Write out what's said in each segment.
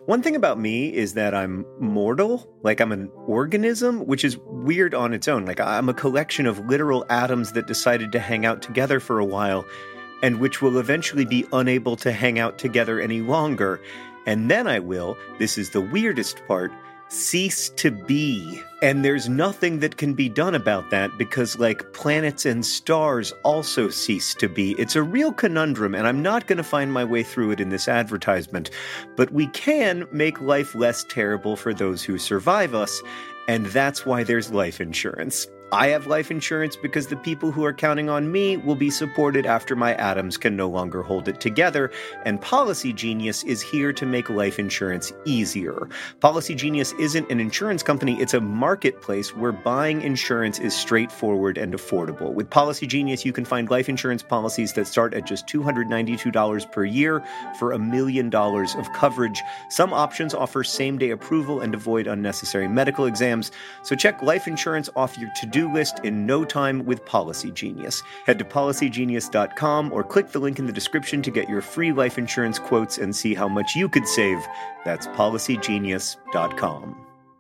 One thing about me is that I'm mortal, like I'm an organism, which is weird on its own. Like I'm a collection of literal atoms that decided to hang out together for a while, and which will eventually be unable to hang out together any longer. And then I will, this is the weirdest part, cease to be. And there's nothing that can be done about that because, like, planets and stars also cease to be. It's a real conundrum, and I'm not going to find my way through it in this advertisement. But we can make life less terrible for those who survive us, and that's why there's life insurance. I have life insurance because the people who are counting on me will be supported after my atoms can no longer hold it together, and Policy Genius is here to make life insurance easier. Policy Genius isn't an insurance company, it's a marketplace where buying insurance is straightforward and affordable. With Policy Genius, you can find life insurance policies that start at just $292 per year for $1 million of coverage. Some options offer same-day approval and avoid unnecessary medical exams, so check life insurance off your to-do list in no time with Policy Genius. Head to policygenius.com or click the link in the description to get your free life insurance quotes and see how much you could save. That's policygenius.com.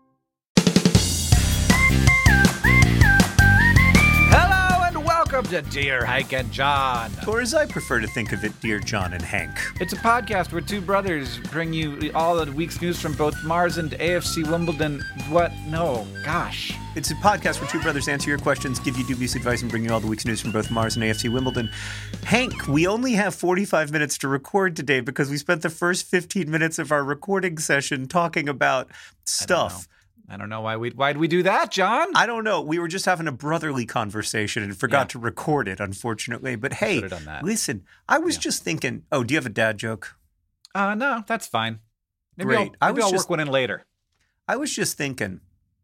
Welcome to Dear Hank and John. Or as I prefer to think of it, Dear John and Hank. It's a podcast where two brothers bring you all the week's news from both Mars and AFC Wimbledon. What? No. Gosh. It's a podcast where two brothers answer your questions, give you dubious advice, and bring you all the week's news from both Mars and AFC Wimbledon. Hank, we only have 45 minutes to record today because we spent the first 15 minutes of our recording session talking about stuff. I don't know why'd we do that, John? I don't know. We were just having a brotherly conversation and forgot to record it, unfortunately. But hey, listen, I was just thinking, do you have a dad joke? No, that's fine. Maybe Great. I'll work one in later. I was just thinking,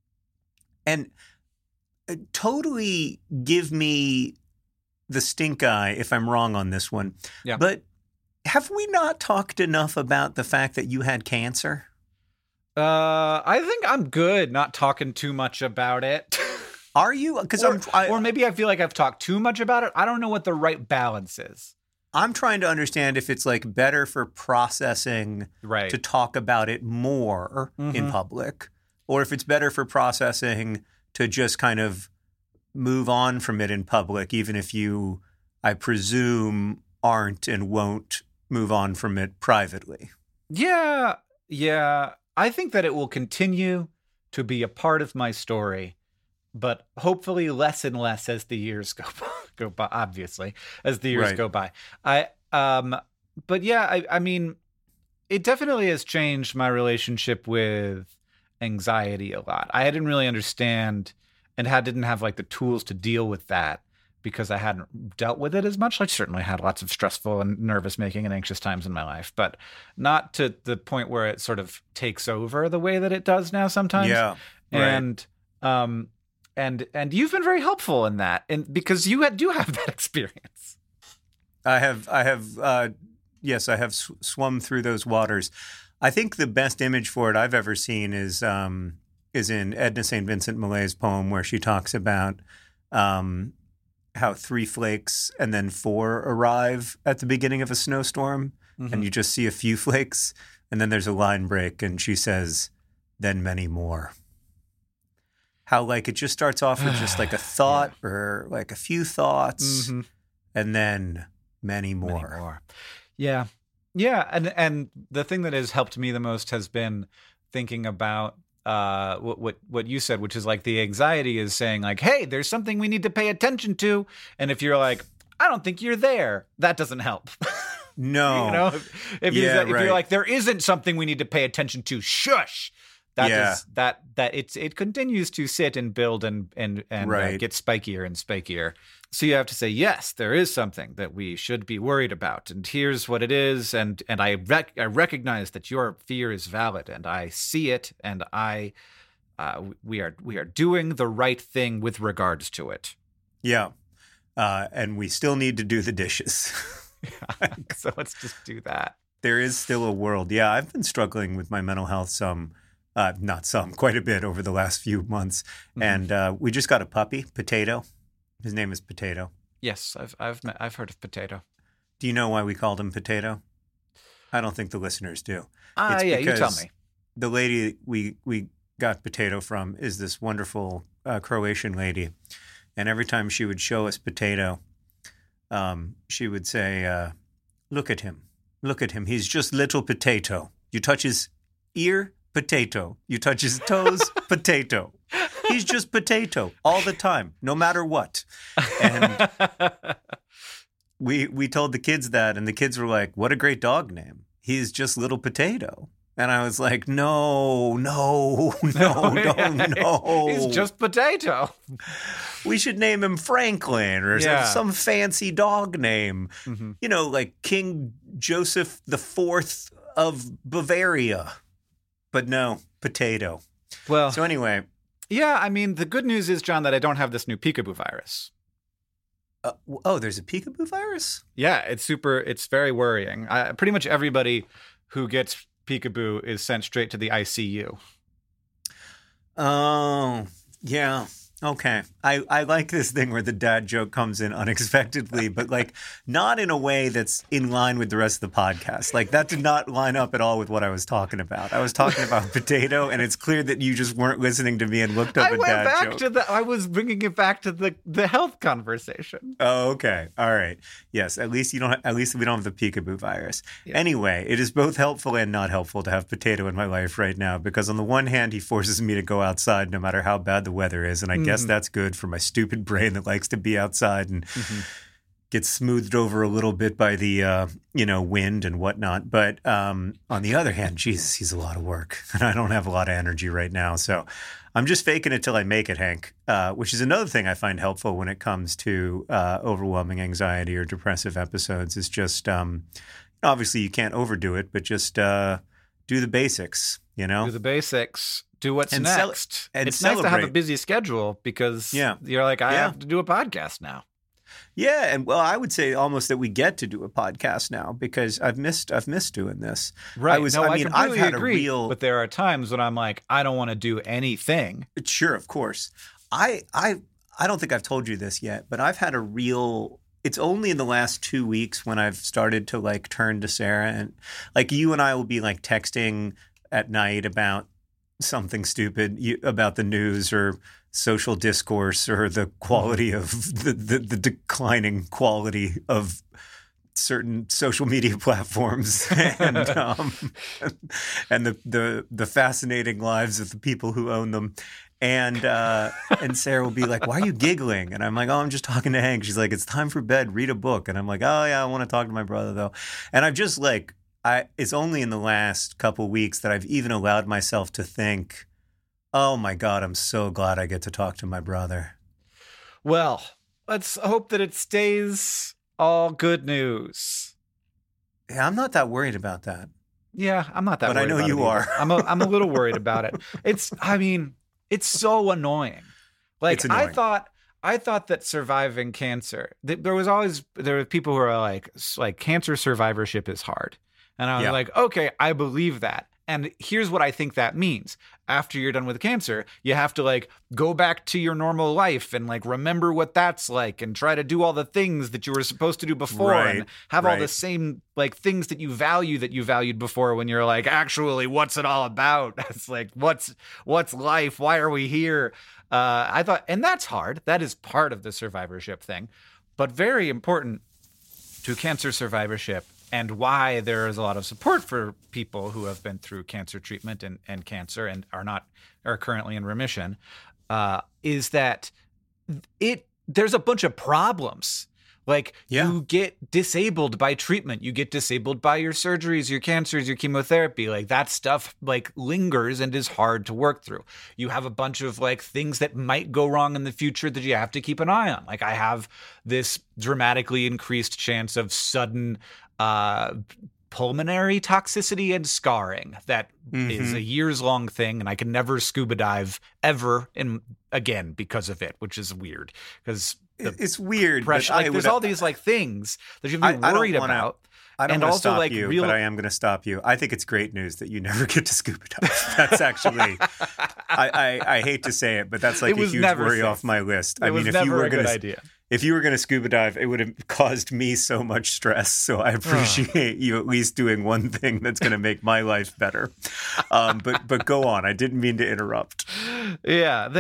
and totally give me the stink eye if I'm wrong on this one. Yeah. But have we not talked enough about the fact that you had cancer? I think I'm good not talking too much about it. Are you? Because or maybe I feel like I've talked too much about it. I don't know what the right balance is. I'm trying to understand if it's like better for processing to talk about it more in public, or if it's better for processing to just kind of move on from it in public, even if you, I presume, aren't and won't move on from it privately. Yeah. I think that it will continue to be a part of my story, but hopefully less and less as the years go by, obviously, as the years go by. But yeah, I mean, it definitely has changed my relationship with anxiety a lot. I didn't really understand and didn't have like the tools to deal with that because I hadn't dealt with it as much. I certainly had lots of stressful and nervous making and anxious times in my life, but not to the point where it sort of takes over the way that it does now sometimes. Yeah. And you've been very helpful in that, and because you do have that experience. I have swum through those waters. I think the best image for it I've ever seen is in Edna St. Vincent Millay's poem where she talks about how 3 flakes and then 4 arrive at the beginning of a snowstorm, and you just see a few flakes, and then there's a line break, and she says, then many more. How like it just starts off with just like a thought or like a few thoughts, and then many more. Yeah. And the thing that has helped me the most has been thinking about what you said, which is like the anxiety is saying like, hey, there's something we need to pay attention to. And if you're like, I don't think you're there, that doesn't help. No. You know, if you're like, there isn't something we need to pay attention to, shush. It continues to sit and build and get spikier and spikier. So you have to say, yes, there is something that we should be worried about, and here's what it is, and I recognize that your fear is valid, and I see it, and we are doing the right thing with regards to it. Yeah, and we still need to do the dishes. So let's just do that. There is still a world. Yeah, I've been struggling with my mental health quite a bit over the last few months, and we just got a puppy, Potato. His name is Potato. Yes, I've heard of Potato. Do you know why we called him Potato? I don't think the listeners do. Yeah, you tell me. The lady we got potato from is this wonderful Croatian lady, and every time she would show us potato, she would say, "Look at him, look at him. He's just little potato. You touch his ear, potato. You touch his toes, potato. He's just potato all the time, no matter what." And we told the kids that, and the kids were like, "What a great dog name. He's just little potato." And I was like, no. He's just potato. We should name him Franklin or some fancy dog name. Mm-hmm. You know, like King Joseph IV of Bavaria. But no, potato. Well, so anyway. Yeah, I mean, the good news is, John, that I don't have this new peekaboo virus. There's a peekaboo virus? Yeah, it's very worrying. Pretty much everybody who gets peekaboo is sent straight to the ICU. Oh, yeah. Okay. I like this thing where the dad joke comes in unexpectedly, but like not in a way that's in line with the rest of the podcast. Like that did not line up at all with what I was talking about. I was talking about potato, and it's clear that you just weren't listening to me and looked up a dad joke. I was bringing it back to the health conversation. Oh, okay. All right. Yes. At least we don't have the peekaboo virus. Yeah. Anyway, it is both helpful and not helpful to have potato in my life right now, because on the one hand, he forces me to go outside no matter how bad the weather is, and I guess that's good for my stupid brain that likes to be outside and gets smoothed over a little bit by the wind and whatnot. But on the other hand, Jesus, he's a lot of work, and I don't have a lot of energy right now. So I'm just faking it till I make it, Hank, which is another thing I find helpful when it comes to overwhelming anxiety or depressive episodes. Is just obviously you can't overdo it, but just do the basics, Do the basics. Do what's next. It's nice to have a busy schedule because you're like, I have to do a podcast now. Yeah, and well, I would say almost that we get to do a podcast now because I've missed doing this. Right. I've had agree, but there are times when I'm like, I don't want to do anything. Sure, of course. I don't think I've told you this yet, but I've had a real. It's only in the last 2 weeks when I've started to like turn to Sarah, and like you and I will be like texting at night about something stupid about the news or social discourse or the quality of the declining quality of certain social media platforms and the fascinating lives of the people who own them. And Sarah will be like, "Why are you giggling?" And I'm like, "Oh, I'm just talking to Hank." She's like, "It's time for bed. Read a book." And I'm like, "Oh yeah, I want to talk to my brother though." And I've just like, it's only in the last couple weeks that I've even allowed myself to think, oh my God, I'm so glad I get to talk to my brother. Well, let's hope that it stays all good news. Yeah, I'm not that worried about that. Yeah, I'm not that worried about it. But I know you are. I'm a little worried about it. It's so annoying. Like, annoying. I thought that surviving cancer, there were people who are like cancer survivorship is hard. And I was like, okay, I believe that. And here's what I think that means. After you're done with cancer, you have to like go back to your normal life and like remember what that's like and try to do all the things that you were supposed to do before and have all the same like things that you valued before when you're like, actually, what's it all about? It's like, what's life? Why are we here? I thought, and that's hard. That is part of the survivorship thing, but very important to cancer survivorship. And why there is a lot of support for people who have been through cancer treatment and cancer and are currently in remission, is that there's a bunch of problems. Like you get disabled by treatment, you get disabled by your surgeries, your cancers, your chemotherapy. Like that stuff like lingers and is hard to work through. You have a bunch of like things that might go wrong in the future that you have to keep an eye on. Like I have this dramatically increased chance of sudden pulmonary toxicity and scarring that is a years-long thing, and I can never scuba dive ever again because of it, which is weird. Because it's weird. Pressure, like, there's all these like things that you'd be worried about. I don't want to stop you, but I am going to stop you. I think it's great news that you never get to scuba dive. That's actually, I hate to say it, but that's like a huge worry off my list. It was never a good idea. if you were going to scuba dive, it would have caused me so much stress. So I appreciate you at least doing one thing that's going to make my life better. But go on. I didn't mean to interrupt. Yeah.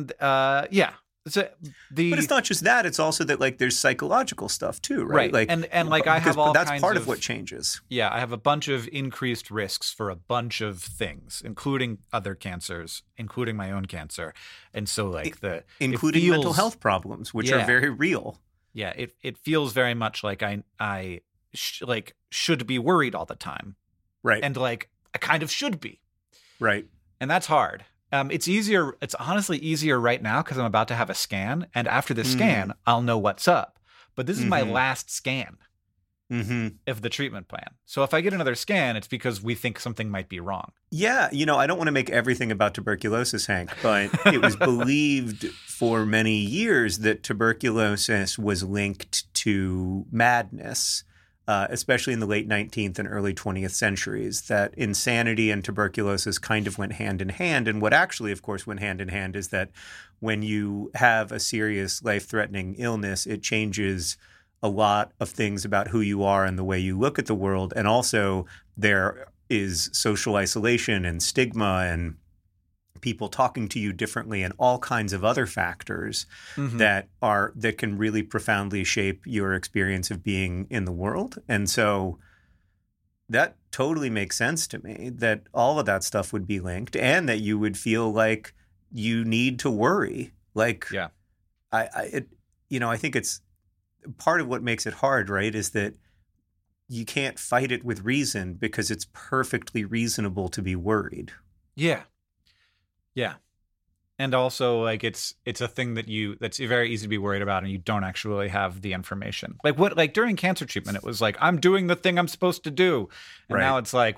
So but it's not just that. It's also that like there's psychological stuff too, right? Like, and like I have all that's kinds part of what changes. Yeah, I have a bunch of increased risks for a bunch of things, including other cancers, including my own cancer, and so like including mental health problems, which are very real. Yeah, it feels very much like I should be worried all the time, right? And like I kind of should be, right? And that's hard. It's easier. It's honestly easier right now because I'm about to have a scan, and after the scan, I'll know what's up. But this is my last scan of the treatment plan. So if I get another scan, it's because we think something might be wrong. Yeah, I don't want to make everything about tuberculosis, Hank, but it was believed for many years that tuberculosis was linked to madness. Especially in the late 19th and early 20th centuries, that insanity and tuberculosis kind of went hand in hand. And what actually, of course, went hand in hand is that when you have a serious life-threatening illness, it changes a lot of things about who you are and the way you look at the world. And also there is social isolation and stigma and people talking to you differently and all kinds of other factors that can really profoundly shape your experience of being in the world. And so that totally makes sense to me that all of that stuff would be linked and that you would feel like you need to worry. Like, yeah, I think it's part of what makes it hard, right, is that you can't fight it with reason because it's perfectly reasonable to be worried. Yeah. Yeah. And also like it's a thing that's very easy to be worried about and you don't actually have the information. Like during cancer treatment, it was like, I'm doing the thing I'm supposed to do. And now it's like,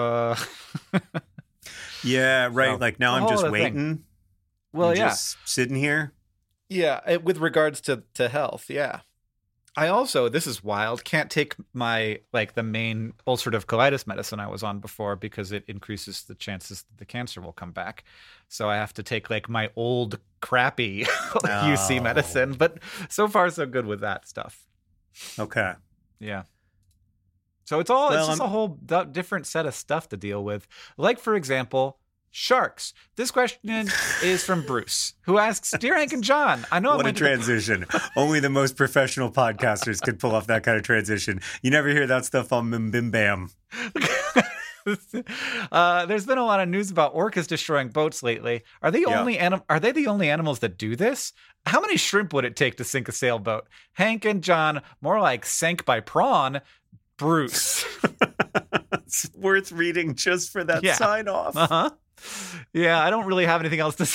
yeah, right. So, like now I'm just waiting. Thing. Well, just sitting here. Yeah. With regards to health. Yeah. I also, this is wild, can't take the main ulcerative colitis medicine I was on before because it increases the chances that the cancer will come back. So I have to take like my old crappy UC medicine. But so far, so good with that stuff. Okay. Yeah. So it's just a whole different set of stuff to deal with. Like, for example, sharks. This question is from Bruce, who asks, Dear Hank and John, I know what a transition. Only the most professional podcasters could pull off that kind of transition. You never hear that stuff on Bim Bam. There's been a lot of news about orcas destroying boats lately. Are they the only animals that do this? How many shrimp would it take to sink a sailboat? Hank and John, more like sank by prawn. Bruce. It's worth reading just for that sign off. Yeah, I don't really have anything else to say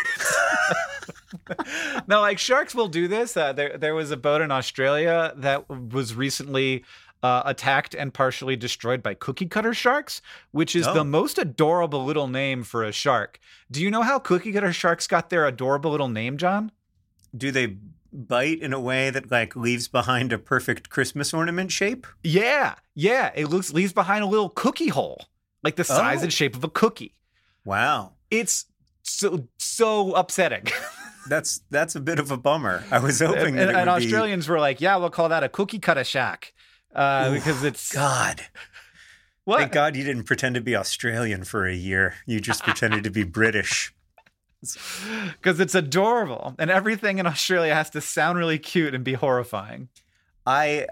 about it. No, like sharks will do this. There was a boat in Australia that was recently attacked and partially destroyed by cookie cutter sharks, which is the most adorable little name for a shark. Do you know how cookie cutter sharks got their adorable little name, John? Do they bite in a way that like leaves behind a perfect Christmas ornament shape? Yeah. It leaves behind a little cookie hole, like the size and shape of a cookie. Wow. It's so upsetting. That's a bit of a bummer. I was hoping that and Australians were like, yeah, we'll call that a cookie cutter shack. Because it's God. What? Thank God you didn't pretend to be Australian for a year. You just pretended to be British. Because it's adorable, and everything in Australia has to sound really cute and be horrifying. I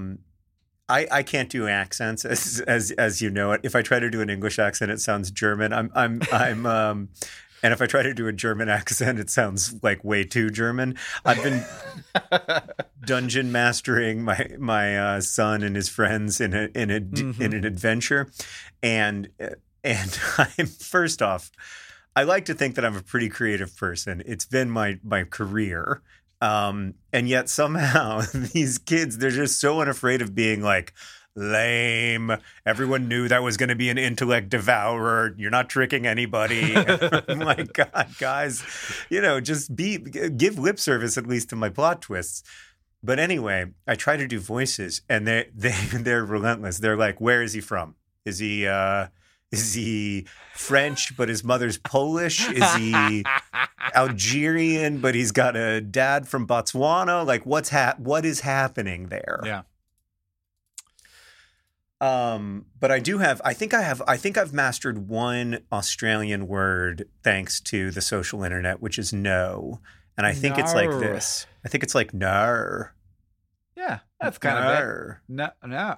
can't do accents as you know it. If I try to do an English accent, it sounds German. And if I try to do a German accent, it sounds like way too German. I've been dungeon mastering my son and his friends in an adventure, and I'm first off, I like to think that I'm a pretty creative person. It's been my career, and yet somehow these kids, they're just so unafraid of being like, lame. Everyone knew that was going to be an intellect devourer. You're not tricking anybody. I'm like, God, guys, just give lip service at least to my plot twists. But anyway, I try to do voices, and they're relentless. They're like, where is he from? Is he Is he French, but his mother's Polish? Is he Algerian, but he's got a dad from Botswana? Like, what is happening there? Yeah. But I think I've mastered one Australian word thanks to the social internet, which is no. And I think it's like this. I think it's like no. Yeah, that's kind of it. No.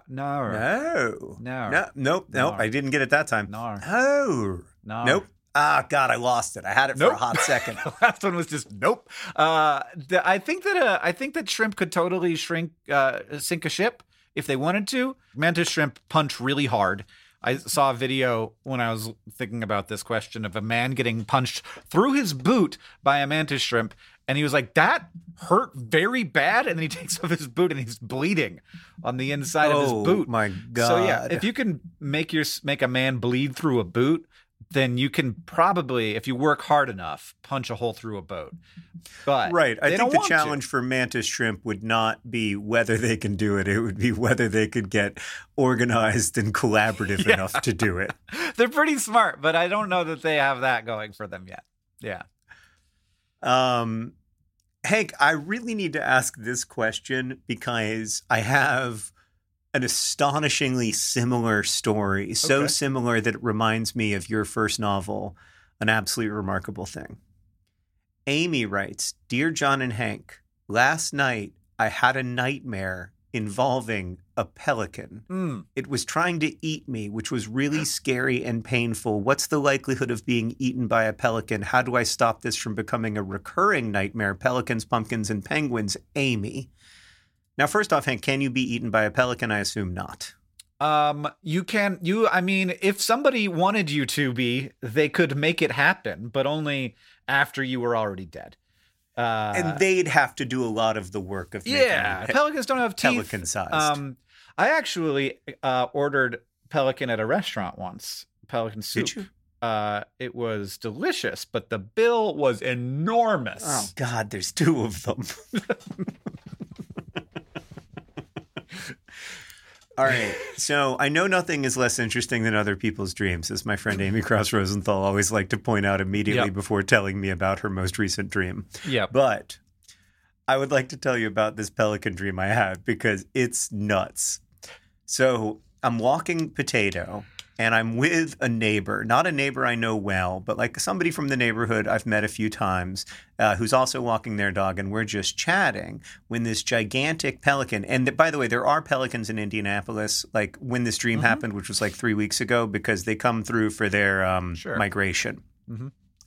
Nope. I didn't get it that time. No. Nope. Ah, God, I lost it. I had it for a hot second. The last one was just nope. I think that shrimp could totally sink a ship if they wanted to. Mantis shrimp punch really hard. I saw a video when I was thinking about this question of a man getting punched through his boot by a mantis shrimp. And he was like, that hurt very bad. And then he takes off his boot and he's bleeding on the inside of his boot. Oh, my God. So, yeah, if you can make a man bleed through a boot, then you can probably, if you work hard enough, punch a hole through a boat. But right. I think the challenge for mantis shrimp would not be whether they can do it. It would be whether they could get organized and collaborative enough to do it. They're pretty smart, but I don't know that they have that going for them yet. Yeah. Hank, I really need to ask this question because I have an astonishingly similar story. So similar that it reminds me of your first novel, An Absolutely Remarkable Thing. Amy writes, Dear John and Hank, last night I had a nightmare involving a pelican. It was trying to eat me, which was really scary and painful. What's the likelihood of being eaten by a pelican? How do I stop this from becoming a recurring nightmare? Pelicans, pumpkins, and penguins. Amy. Now, first off, Hank, can you be eaten by a pelican? I assume not. You can, if somebody wanted you to be, they could make it happen, but only after you were already dead. And they'd have to do a lot of the work of making pelicans don't have teeth. Pelican-sized. I actually ordered pelican at a restaurant once. Pelican soup. Did you? It was delicious, but the bill was enormous. Oh, God, there's two of them. All right. So I know nothing is less interesting than other people's dreams, as my friend Amy Cross Rosenthal always liked to point out immediately before telling me about her most recent dream. Yeah. But I would like to tell you about this pelican dream I had because it's nuts. So I'm walking Potato and I'm with a neighbor, not a neighbor I know well, but like somebody from the neighborhood I've met a few times who's also walking their dog. And we're just chatting when this gigantic pelican, and by the way, there are pelicans in Indianapolis, like when this dream happened, which was like 3 weeks ago, because they come through for their migration. Mm-hmm.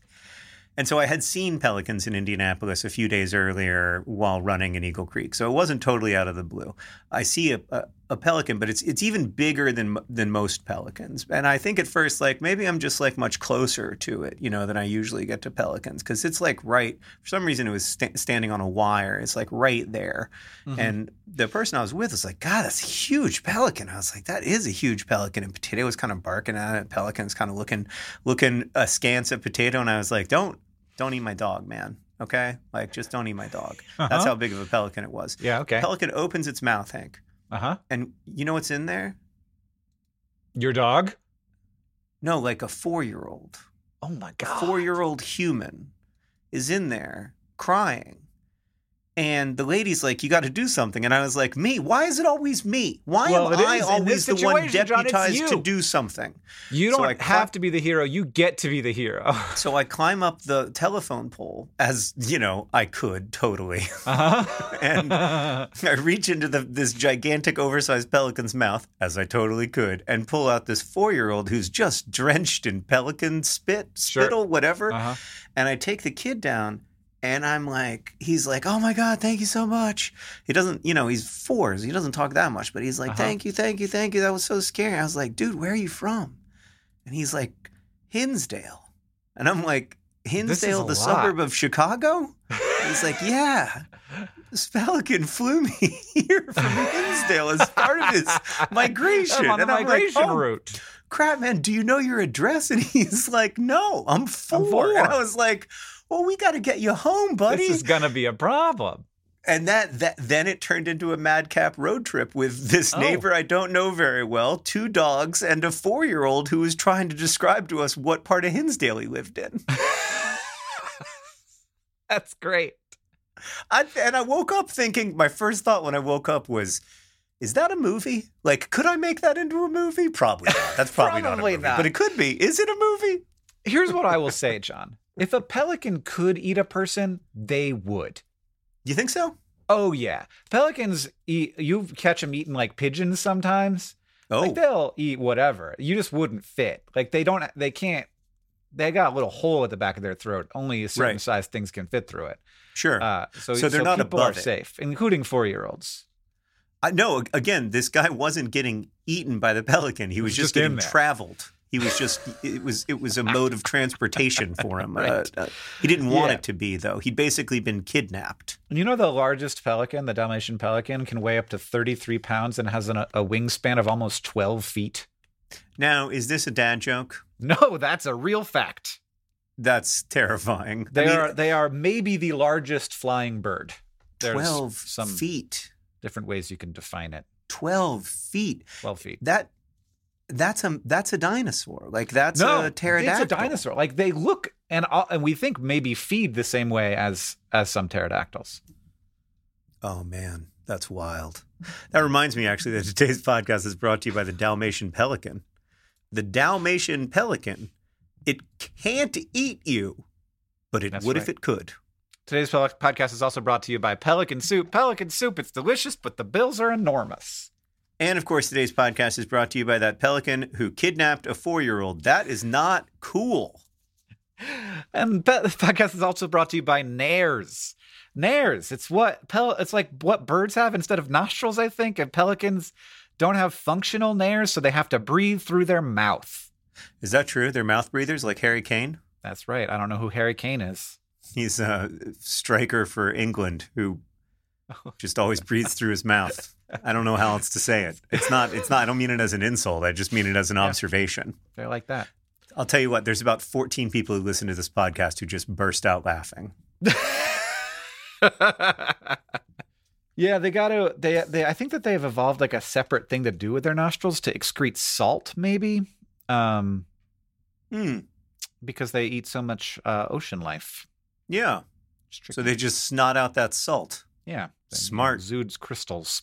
And so I had seen pelicans in Indianapolis a few days earlier while running in Eagle Creek. So it wasn't totally out of the blue. I see a pelican, but it's even bigger than most pelicans. And I think at first, like, maybe I'm just like much closer to it, than I usually get to pelicans. Because it's like right, for some reason it was standing on a wire. It's like right there. Mm-hmm. And the person I was with was like, God, that's a huge pelican. I was like, that is a huge pelican. And Potato was kind of barking at it. Pelican's kind of looking askance at Potato. And I was like, Don't eat my dog, man. Okay? Like, just don't eat my dog. That's how big of a pelican it was. Yeah, okay. Pelican opens its mouth, Hank. Uh-huh. And you know what's in there? Your dog? No, like a 4-year-old. Oh, my God. A 4-year-old human is in there crying. And the lady's like, you got to do something. And I was like, me? Why is it always me? Why am I always the one deputized to do something? You don't have to be the hero. You get to be the hero. So I climb up the telephone pole as, I could totally. And I reach into this gigantic oversized pelican's mouth, as I totally could, and pull out this 4-year-old who's just drenched in pelican spittle, whatever. And I take the kid down. And I'm like, he's like, oh my God, thank you so much. He doesn't, he's 4, so he doesn't talk that much, but he's like, thank you. That was so scary. I was like, dude, where are you from? And he's like, Hinsdale. And I'm like, Hinsdale, the suburb of Chicago? He's like, yeah. This pelican flew me here from Hinsdale as part of his migration. I'm on the migration route. Crap, man, do you know your address? And he's like, no, I'm 4. And I was like, well, we got to get you home, buddy. This is going to be a problem. And that then it turned into a madcap road trip with this neighbor I don't know very well, 2 dogs, and a 4-year-old who was trying to describe to us what part of Hinsdale he lived in. That's great. And I woke up thinking, my first thought when I woke up was, is that a movie? Like, could I make that into a movie? Probably not. That's probably not a movie. But it could be. Is it a movie? Here's what I will say, John. If a pelican could eat a person, they would. You think so? Oh, yeah. Pelicans eat, you catch them eating like pigeons sometimes. Oh. Like they'll eat whatever. You just wouldn't fit. Like they got a little hole at the back of their throat. Only a certain size things can fit through it. Sure. So they're not people above are safe, including 4-year-olds. No, again, this guy wasn't getting eaten by the pelican. He was just getting traveled. He was just, it was a mode of transportation for him. Right. He didn't want it to be, though. He'd basically been kidnapped. And you know the largest pelican, the Dalmatian pelican, can weigh up to 33 pounds and has a wingspan of almost 12 feet. Now, is this a dad joke? No, that's a real fact. That's terrifying. They are maybe the largest flying bird. There's 12 some feet. Different ways you can define it. 12 feet. 12 feet. That's a dinosaur. Like that's a pterodactyl. It's a dinosaur. Like they look and we think maybe feed the same way as some pterodactyls. Oh man, that's wild. That reminds me actually that today's podcast is brought to you by the Dalmatian pelican. The Dalmatian pelican, it can't eat you, but it would if it could. Today's podcast is also brought to you by Pelican Soup. Pelican Soup, it's delicious, but the bills are enormous. And, of course, today's podcast is brought to you by that pelican who kidnapped a 4-year-old. That is not cool. And the podcast is also brought to you by Nares. Nares, it's like what birds have instead of nostrils, I think. And pelicans don't have functional nares, so they have to breathe through their mouth. Is that true? They're mouth breathers like Harry Kane? That's right. I don't know who Harry Kane is. He's a striker for England who just always breathes through his mouth. I don't know how else to say it. It's not, I don't mean it as an insult. I just mean it as an observation. They're like that. I'll tell you what, there's about 14 people who listen to this podcast who just burst out laughing. Yeah, I think that they have evolved like a separate thing to do with their nostrils to excrete salt, maybe. Because they eat so much ocean life. Yeah. So they just snot out that salt. Yeah. Smart. Exudes crystals.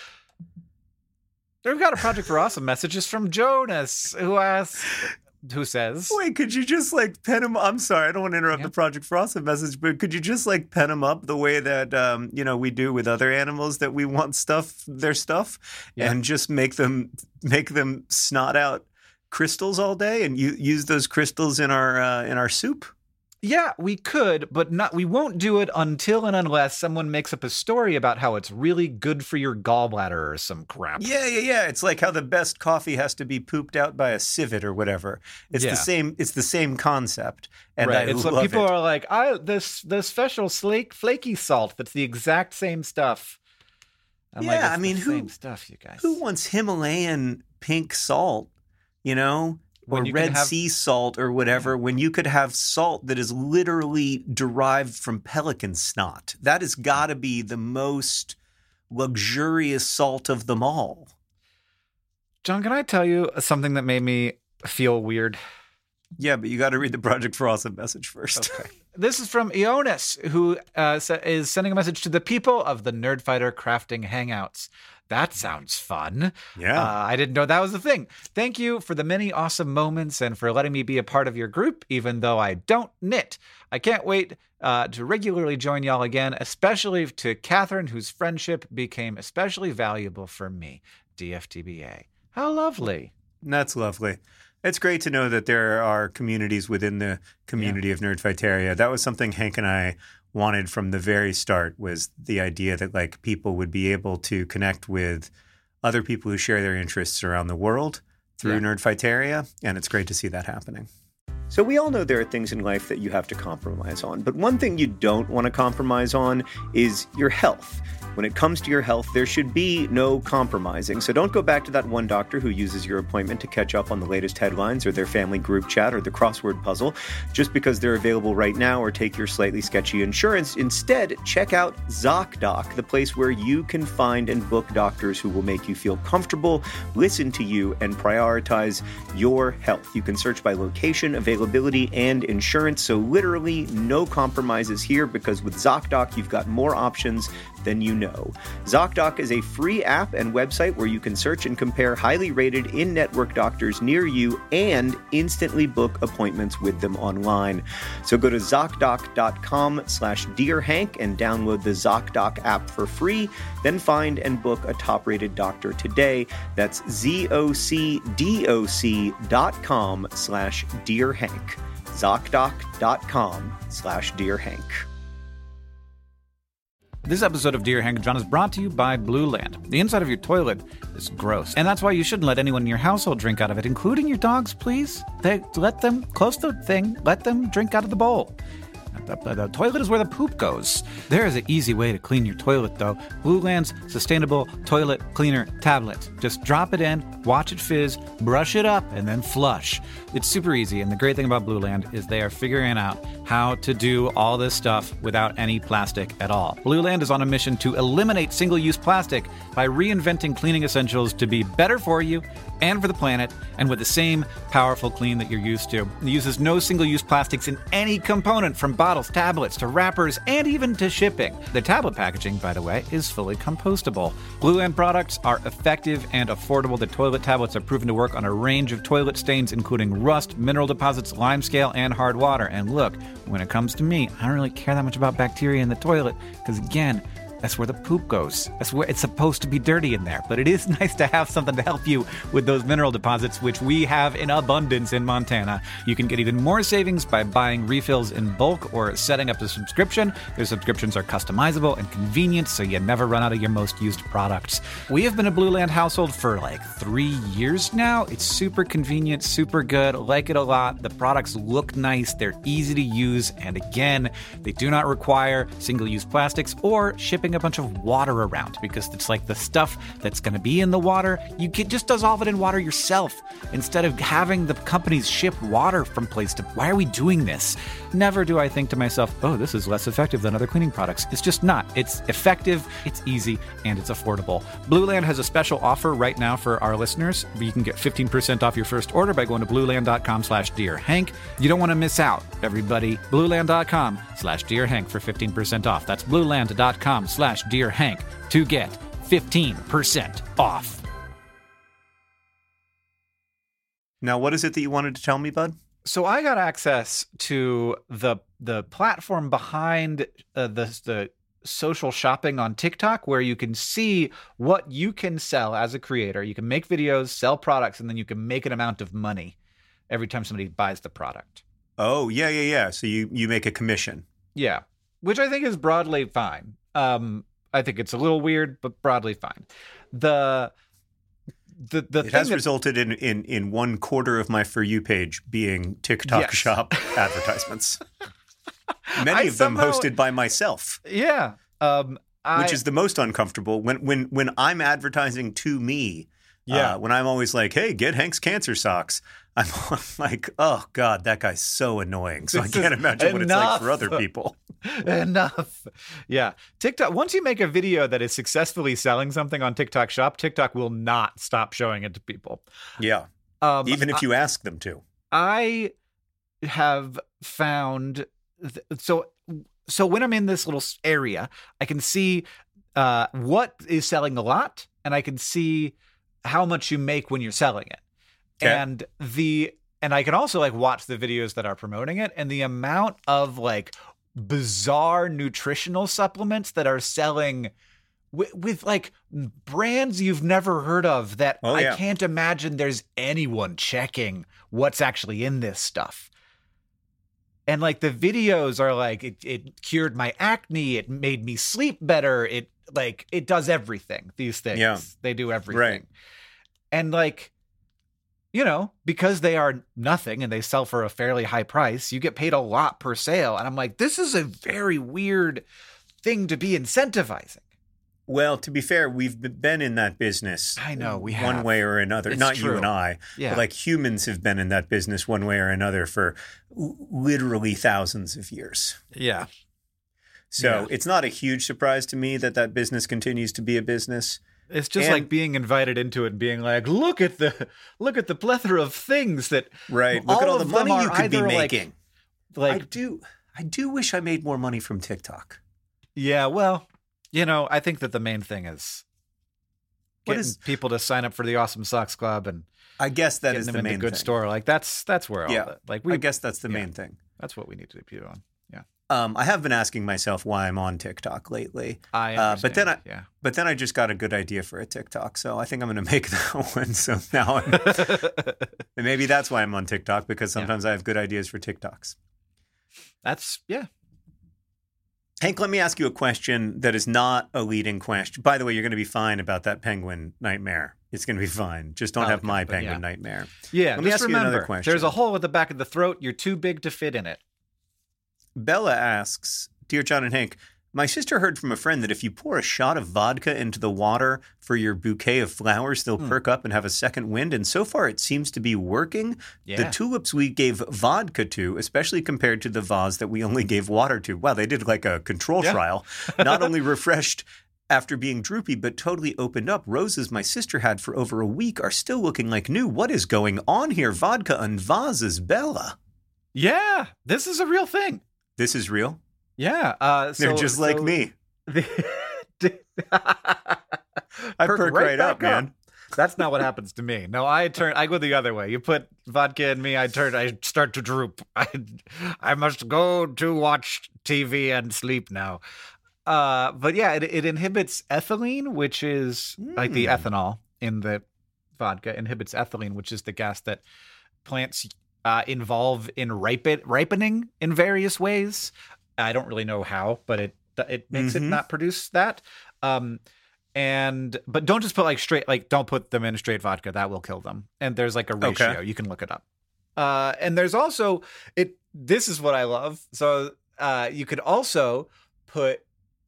We've got a Project for Awesome messages from Jonas, who says... Wait, could you just like pen him? I'm sorry, I don't want to interrupt the Project for Awesome message, but could you just like pen him up the way that we do with other animals that we want their stuff, and just make them snot out crystals all day and use those crystals in our soup? Yeah, we could, but we won't do it until and unless someone makes up a story about how it's really good for your gallbladder or some crap. Yeah. It's like how the best coffee has to be pooped out by a civet or whatever. It's the same concept. And right. I it's love what people it. are like, the special flaky salt that's the exact same stuff. Same stuff, you guys. Who wants Himalayan pink salt, or Red Sea salt or whatever, when you could have salt that is literally derived from pelican snot? That has got to be the most luxurious salt of them all. John, can I tell you something that made me feel weird? Yeah, but you got to read the Project for Awesome message first. Okay. This is from Ionis, who is sending a message to the people of the Nerdfighter Crafting Hangouts. That sounds fun. Yeah. I didn't know that was a thing. Thank you for the many awesome moments and for letting me be a part of your group, even though I don't knit. I can't wait to regularly join y'all again, especially to Catherine, whose friendship became especially valuable for me. DFTBA. How lovely. That's lovely. It's great to know that there are communities within the community of Nerdfighteria. That was something Hank and I wanted from the very start, was the idea that like people would be able to connect with other people who share their interests around the world through Nerdfighteria, and it's great to see that happening. So we all know there are things in life that you have to compromise on, but one thing you don't want to compromise on is your health. When it comes to your health, there should be no compromising. So don't go back to that one doctor who uses your appointment to catch up on the latest headlines or their family group chat or the crossword puzzle just because they're available right now, or take your slightly sketchy insurance. Instead, check out ZocDoc, the place where you can find and book doctors who will make you feel comfortable, listen to you, and prioritize your health. You can search by location, availability, and insurance. So literally no compromises here, because with ZocDoc, you've got more options than you know. ZocDoc is a free app and website where you can search and compare highly rated in-network doctors near you and instantly book appointments with them online. So go to ZocDoc.com/DearHank and download the ZocDoc app for free. Then find and book a top-rated doctor today. That's ZocDoc.com/DearHank. ZocDoc.com/DearHank. This episode of Dear Hank John is brought to you by Blue Land. The inside of your toilet is gross, and that's why you shouldn't let anyone in your household drink out of it, including your dogs, please. Let them close the thing, let them drink out of the bowl. The toilet is where the poop goes. There is an easy way to clean your toilet, though. Blue Land's sustainable toilet cleaner tablet. Just drop it in, watch it fizz, brush it up, and then flush. It's super easy, and the great thing about Blue Land is they are figuring out how to do all this stuff without any plastic at all. Blue Land is on a mission to eliminate single-use plastic by reinventing cleaning essentials to be better for you and for the planet, and with the same powerful clean that you're used to. It uses no single-use plastics in any component, from bottles, tablets, to wrappers, and even to shipping. The tablet packaging, by the way, is fully compostable. Blue Land products are effective and affordable. The toilet tablets are proven to work on a range of toilet stains, including rust, mineral deposits, limescale, and hard water. And look, when it comes to me, I don't really care that much about bacteria in the toilet, because again, that's where the poop goes. That's where it's supposed to be dirty in there. But it is nice to have something to help you with those mineral deposits, which we have in abundance in Montana. You can get even more savings by buying refills in bulk or setting up a subscription. Their subscriptions are customizable and convenient, so you never run out of your most used products. We have been a Blue Land household for like 3 years now. It's super convenient, super good. Like it a lot. The products look nice. They're easy to use. And again, they do not require single-use plastics or shipping a bunch of water around, because it's like the stuff that's going to be in the water, you can just dissolve it in water yourself instead of having the companies ship water from place to. Why are we doing this? Never do I think to myself, oh, this is less effective than other cleaning products. It's just not. It's effective, it's easy, and it's affordable. Blue Land has a special offer right now for our listeners. You can get 15% off your first order by going to blueland.com/DearHank. You don't want to miss out, everybody. blueland.com/DearHank for 15% off. That's blueland.com/DearHank to get 15% off. Now, what is it that you wanted to tell me, bud? So I got access to the platform behind the social shopping on TikTok, where you can see what you can sell as a creator. You can make videos, sell products, and then you can make an amount of money every time somebody buys the product. Oh, yeah. So you make a commission. Yeah, which I think is broadly fine. I think it's a little weird, but broadly fine. It has resulted in 1/4 of my For You page being TikTok shop advertisements. Many of them hosted by myself. Yeah. Which is the most uncomfortable when I'm advertising to me. Yeah. When I'm always like, hey, get Hank's cancer socks. I'm like, oh, God, that guy's so annoying. So I can't imagine what it's like for other people. Enough. Yeah. TikTok, once you make a video that is successfully selling something on TikTok Shop, TikTok will not stop showing it to people. Yeah. Even if you ask them to. I have found... So when I'm in this little area, I can see what is selling a lot, and I can see how much you make when you're selling it. Okay. And I can also like watch the videos that are promoting it, and the amount of like bizarre nutritional supplements that are selling with like brands you've never heard of that I can't imagine there's anyone checking what's actually in this stuff. And like the videos are like, it cured my acne. It made me sleep better. It does everything. These things, they do everything. Right. And like, because they are nothing and they sell for a fairly high price, you get paid a lot per sale. And I'm like, this is a very weird thing to be incentivizing. Well, to be fair, we've been in that business. I know, we have. One way or another. It's Not true. you and I. Yeah. But like humans have been in that business one way or another for literally thousands of years. Yeah. So it's not a huge surprise to me that business continues to be a business. It's just like being invited into it and being like, look at the plethora of things that Right. Look at all the money you could be making. Like I do wish I made more money from TikTok. Yeah, well, I think that the main thing is getting people to sign up for the Awesome Socks Club and I guess that getting is them the into main good thing. store. Like that's where all that. Like I guess that's the main thing. That's what we need to be doing. Yeah. I have been asking myself why I'm on TikTok lately. I understand. But then I just got a good idea for a TikTok, so I think I'm going to make that one. So now and maybe that's why I'm on TikTok, because sometimes I have good ideas for TikToks. That's Hank, let me ask you a question that is not a leading question. By the way, you're going to be fine about that penguin nightmare. It's going to be fine. Just don't have my penguin nightmare. Yeah, let me ask you another question. There's a hole at the back of the throat. You're too big to fit in it. Bella asks, Dear John and Hank, my sister heard from a friend that if you pour a shot of vodka into the water for your bouquet of flowers, they'll perk up and have a second wind. And so far, it seems to be working. Yeah. The tulips we gave vodka to, especially compared to the vase that we only gave water to. Wow, they did like a control trial. Not only refreshed after being droopy, but totally opened up. Roses my sister had for over a week are still looking like new. What is going on here? Vodka and vases, Bella. Yeah, this is a real thing. This is real? Yeah. They're just like me. I perk right up, man. That's not what happens to me. No, I go the other way. You put vodka in me, I start to droop. I must go to watch TV and sleep now. But yeah, it inhibits ethylene, which is like the ethanol in the vodka inhibits ethylene, which is the gas that plants involve in ripening in various ways. I don't really know how, but it makes it not produce that. But don't just put don't put them in straight vodka. That will kill them. And there's like a ratio. Okay. You can look it up. And there's also this is what I love. So you could also put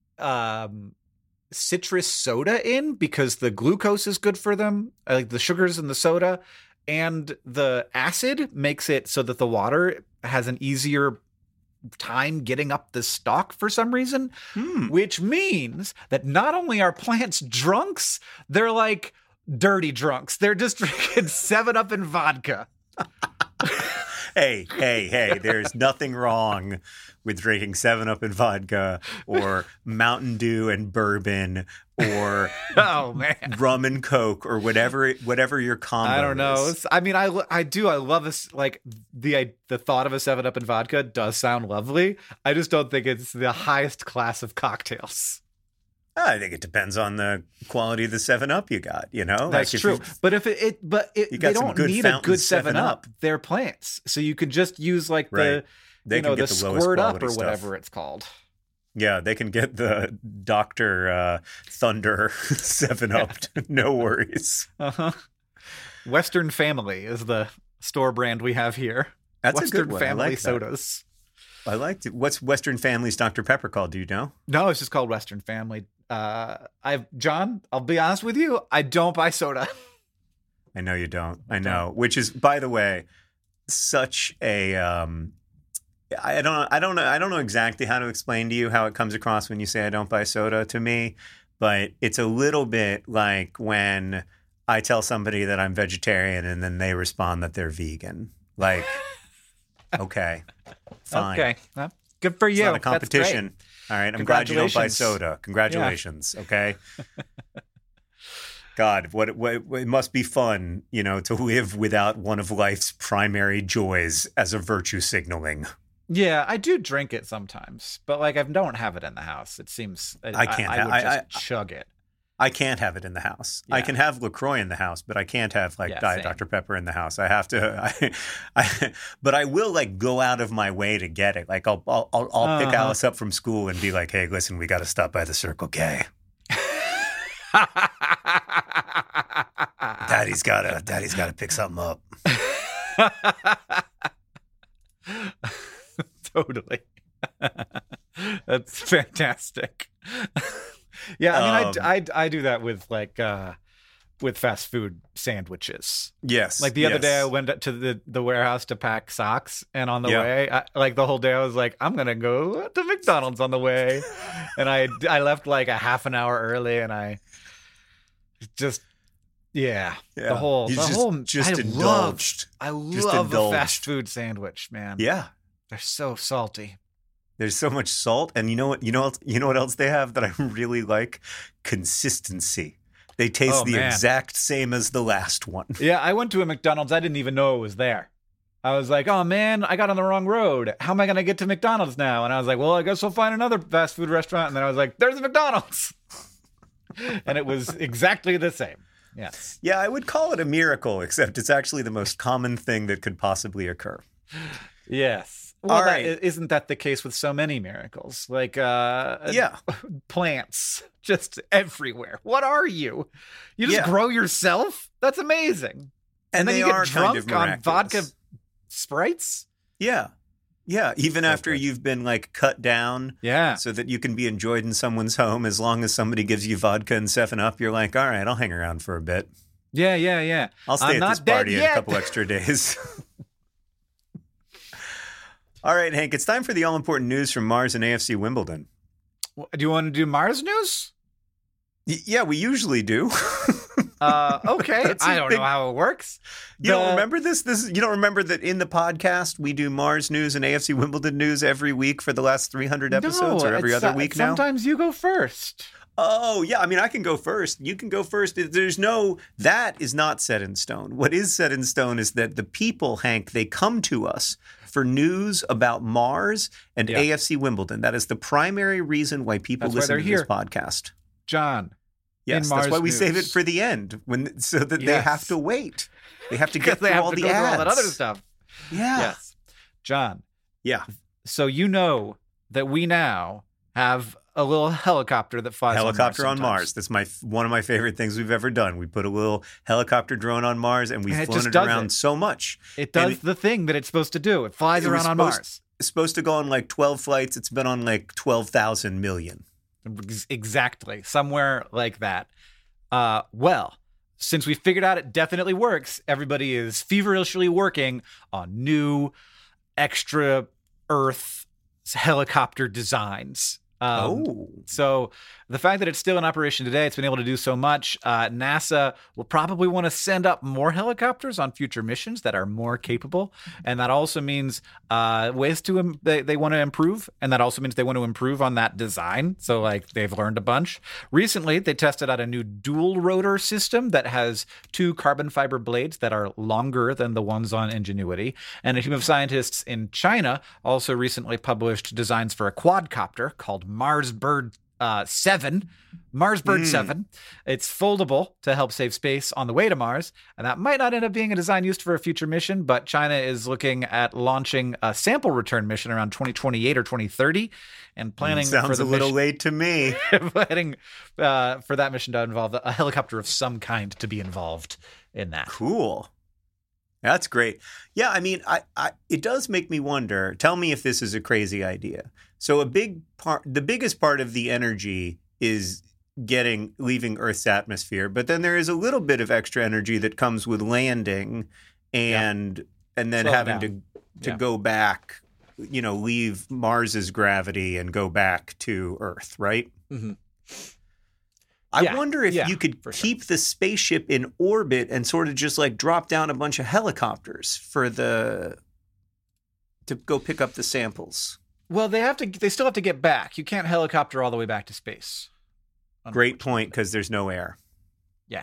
citrus soda in because the glucose is good for them, like the sugars in the soda, and the acid makes it so that the water has an easier time getting up the stalk for some reason, which means that not only are plants drunks, they're like dirty drunks. They're just drinking 7-Up and vodka. Hey, there's nothing wrong with drinking 7-Up and vodka or Mountain Dew and bourbon or rum and Coke or whatever your combo is. I don't know. I mean, I love this. Like the thought of a 7-Up and vodka does sound lovely. I just don't think it's the highest class of cocktails. I think it depends on the quality of the 7-Up you got, That's like true. But they don't need a good 7-Up. They're plants. So you could just use like the Squirt Up or whatever it's called. Yeah, they can get the Dr. Thunder 7-Up. No worries. Western Family is the store brand we have here. That's Western a good one. Family I like sodas. I liked it. What's Western Family's Dr. Pepper called? Do you know? No, it's just called Western Family. John, I'll be honest with you. I don't buy soda. I know you don't. I know. Which is, by the way, such a I don't know exactly how to explain to you how it comes across when you say I don't buy soda to me, but it's a little bit like when I tell somebody that I'm vegetarian and then they respond that they're vegan. Like, okay, fine. Okay. Well, good for you. It's not a competition. All right. I'm glad you don't buy soda. Congratulations. Yeah. Okay. God, what it must be fun, to live without one of life's primary joys as a virtue signaling. Yeah, I do drink it sometimes, but like I don't have it in the house. It seems I would just chug it. I can't have it in the house. Yeah. I can have LaCroix in the house, but I can't have Diet same. Dr. Pepper in the house. I have to. But I will go out of my way to get it. Like I'll pick Alice up from school and be like, "Hey, listen, we got to stop by the Circle K." Daddy's gotta pick something up. Totally. That's fantastic. Yeah, I mean, I do that with with fast food sandwiches. Yes. Like the other day I went to the warehouse to pack socks, and on the way, like the whole day I was like, I'm going to go to McDonald's on the way. And I left like a half an hour early, and I just the whole just indulged. I love a fast food sandwich, man. Yeah. They're so salty. There's so much salt, and you know what else they have that I really like? Consistency. They taste exact same as the last one. Yeah, I went to a McDonald's. I didn't even know it was there. I was like, oh, man, I got on the wrong road. How am I going to get to McDonald's now? And I was like, well, I guess we'll find another fast food restaurant. And then I was like, there's a McDonald's. And it was exactly the same. Yes. Yeah, I would call it a miracle, except it's actually the most common thing that could possibly occur. Yes. Well, isn't that the case with so many miracles? Like, plants just everywhere. What are you? You just grow yourself? That's amazing. And then you get drunk on vodka Sprites? Yeah. Yeah. Even after you've been like cut down so that you can be enjoyed in someone's home, as long as somebody gives you vodka and 7-Up, you're like, all right, I'll hang around for a bit. Yeah. I'll stay at this party a couple extra days. All right, Hank, it's time for the all-important news from Mars and AFC Wimbledon. Do you want to do Mars news? Yeah, we usually do. Okay. I don't know how it works. You don't remember this? You don't remember that in the podcast we do Mars news and AFC Wimbledon news every week for the last 300 episodes, or every other week now? Sometimes you go first. Oh, yeah. I mean, I can go first. You can go first. That is not set in stone. What is set in stone is that the people, Hank, they come to us for news about Mars and AFC Wimbledon. That is the primary reason why people listen to this podcast. John. Yes, that's why we save it for the end, so that they have to wait. They have to get through all the ads. All that other stuff. Yeah. Yes. John. Yeah. So you know that we now have a little helicopter that flies on Mars. That's one of my favorite things we've ever done. We put a little helicopter drone on Mars, and we've flown it around so much. It does the thing that it's supposed to do. It flies around on Mars. It's supposed to go on like 12 flights. It's been on like 12,000 million. Exactly. Somewhere like that. Well, since we figured out it definitely works, everybody is feverishly working on new extra Earth helicopter designs. So the fact that it's still in operation today, it's been able to do so much. NASA will probably want to send up more helicopters on future missions that are more capable. And that also means ways to they want to improve. And that also means they want to improve on that design. So like they've learned a bunch. Recently, they tested out a new dual rotor system that has 2 carbon fiber blades that are longer than the ones on Ingenuity. And a team of scientists in China also recently published designs for a quadcopter called Marsbird 7. Marsbird 7. It's foldable to help save space on the way to Mars, and that might not end up being a design used for a future mission, but China is looking at launching a sample return mission around 2028 or 2030 and planning for the a little late to me. Planning for that mission to involve a helicopter of some kind to be involved in that. Cool. That's great. Yeah, I mean, it does make me wonder. Tell me if this is a crazy idea. So the biggest part of the energy is leaving Earth's atmosphere, but then there is a little bit of extra energy that comes with landing and then having to go back, leave Mars's gravity and go back to Earth, right? Mm-hmm. I wonder if you could keep the spaceship in orbit and sort of just like drop down a bunch of helicopters to go pick up the samples. Well, they still have to get back. You can't helicopter all the way back to space. Great point, because there's no air. Yeah.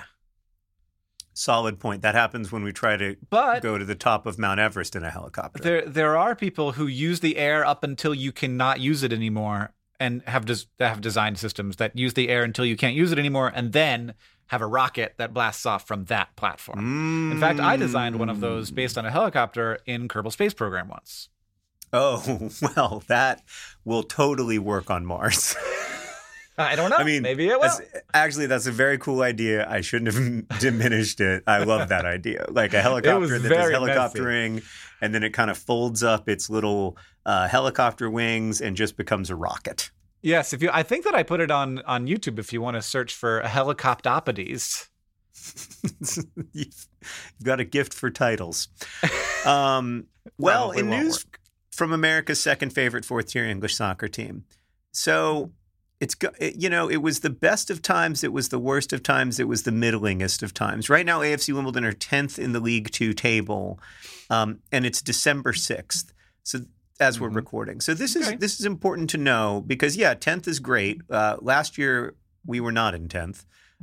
Solid point. That happens when we try to go to the top of Mount Everest in a helicopter. There are people who use the air up until you cannot use it anymore, and have designed systems that use the air until you can't use it anymore, and then have a rocket that blasts off from that platform. In fact, I designed one of those based on a helicopter in Kerbal Space Program once. Oh, well, that will totally work on Mars. I don't know. I mean, maybe it will. Actually, that's a very cool idea. I shouldn't have diminished it. I love that idea. Like a helicopter that does helicoptering, and then it kind of folds up its little helicopter wings and just becomes a rocket. Yes, I think that I put it on YouTube if you want to search for Helicoptopodes. You've got a gift for titles. Well, in news from America's second favorite fourth-tier English soccer team. So it was the best of times, it was the worst of times, it was the middlingest of times. Right now, AFC Wimbledon are 10th in the League Two table, and it's December 6th. So as we're recording. So this is important to know because, 10th is great. Last year, we were not in 10th.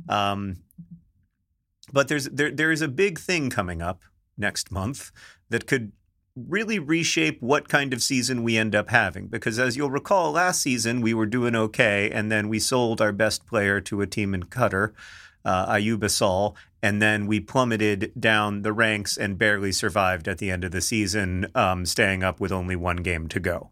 But there is a big thing coming up next month that could really reshape what kind of season we end up having. Because as you'll recall, last season we were doing okay, and then we sold our best player to a team in Qatar, Ayoub Assal, and then we plummeted down the ranks and barely survived at the end of the season, staying up with only one game to go.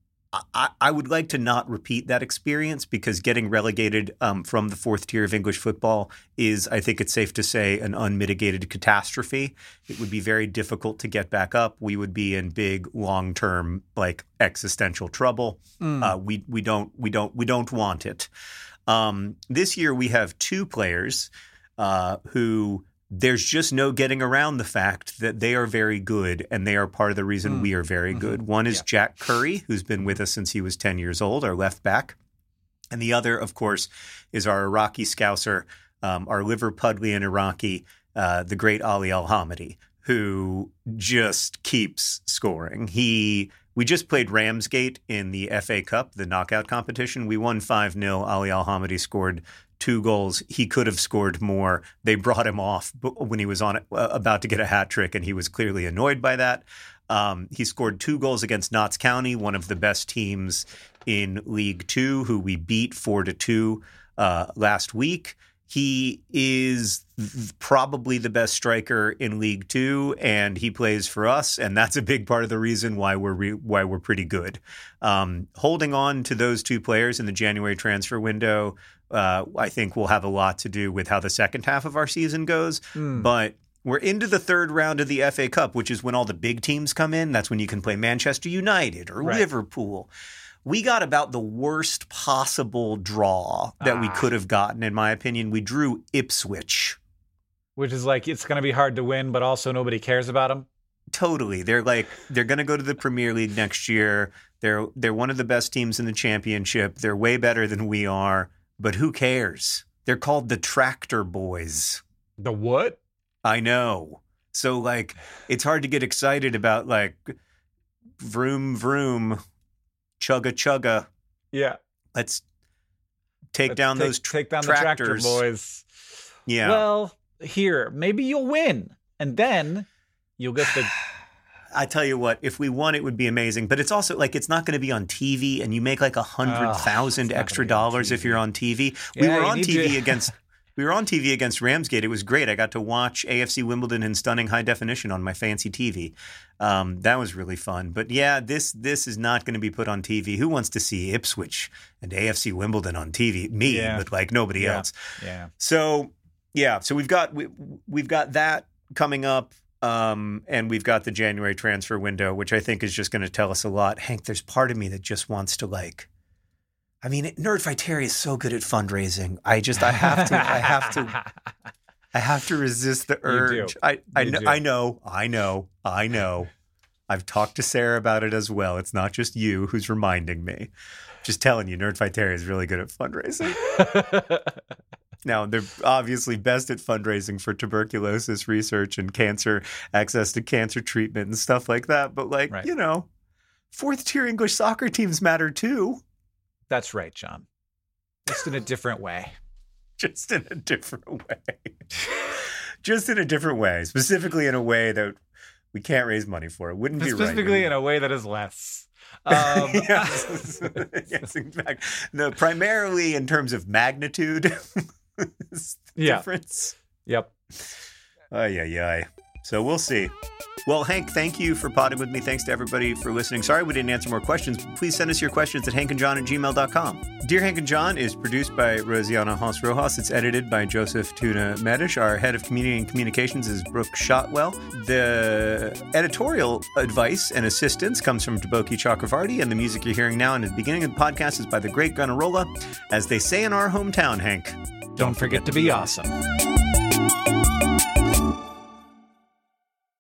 I would like to not repeat that experience because getting relegated from the fourth tier of English football is, I think it's safe to say, an unmitigated catastrophe. It would be very difficult to get back up. We would be in big, long-term, like existential trouble. We don't want it. This year we have two players who there's just no getting around the fact that they are very good, and they are part of the reason we are very good. One is Jack Curry, who's been with us since he was 10 years old, our left back. And the other, of course, is our Iraqi scouser, our Liverpudlian Iraqi, the great Ali Al-Hamadi, who just keeps scoring. We just played Ramsgate in the FA Cup, the knockout competition. We won 5-0. Ali Al-Hamadi scored 2 goals. He could have scored more. They brought him off when he was about to get a hat trick, and he was clearly annoyed by that. He scored 2 goals against Notts County, one of the best teams in League Two, who we beat 4-2 last week. He is probably the best striker in League Two, and he plays for us, and that's a big part of the reason why we're pretty good. Holding on to those 2 players in the January transfer window, I think will have a lot to do with how the second half of our season goes. But we're into the third round of the FA Cup, which is when all the big teams come in. That's when you can play Manchester United or Liverpool. We got about the worst possible draw that we could have gotten, in my opinion. We drew Ipswich. Which is like, it's going to be hard to win, but also nobody cares about them. Totally. They're going to go to the Premier League next year. They're one of the best teams in the Championship. They're way better than we are, but who cares? They're called the Tractor Boys. The what? I know. So, it's hard to get excited about, vroom, vroom, chugga, chugga. Yeah. Let's take down those take down tractors. The Tractor Boys. Yeah. Well, here, maybe you'll win, and then you'll get the... I tell you what, if we won, it would be amazing. But it's also it's not going to be on TV, and you make $100,000 extra dollars if you're on TV. We were on TV against Ramsgate. It was great. I got to watch AFC Wimbledon in stunning high definition on my fancy TV. That was really fun. But this is not going to be put on TV. Who wants to see Ipswich and AFC Wimbledon on TV? Me, but nobody else. Yeah. So we've got that coming up. And we've got the January transfer window, which I think is just going to tell us a lot. Hank, there's part of me that just wants to Nerdfighteria is so good at fundraising. I have to resist the urge. I know. I've talked to Sarah about it as well. It's not just you who's reminding me. Just telling you, Nerdfighteria is really good at fundraising. Now, they're obviously best at fundraising for tuberculosis research and access to cancer treatment and stuff like that. But fourth tier English soccer teams matter too. That's right, John. Just in a different way. Just in a different way. Specifically in a way that we can't raise money for. It wouldn't be right. Specifically in a way that is less. Yes, in fact. Primarily in terms of magnitude is the difference. Yep. Ay. So we'll see. Well, Hank, thank you for potting with me. Thanks to everybody for listening. Sorry we didn't answer more questions. Please send us your questions at hankandjohn@gmail.com. Dear Hank and John is produced by Rosianna Haas Rojas. It's edited by Joseph Tuna Medish. Our head of community and communications is Brooke Shotwell. The editorial advice and assistance comes from Deboki Chakravarti, and the music you're hearing now in the beginning of the podcast is by the great Gunnarolla. As they say in our hometown, Hank, don't forget to be awesome.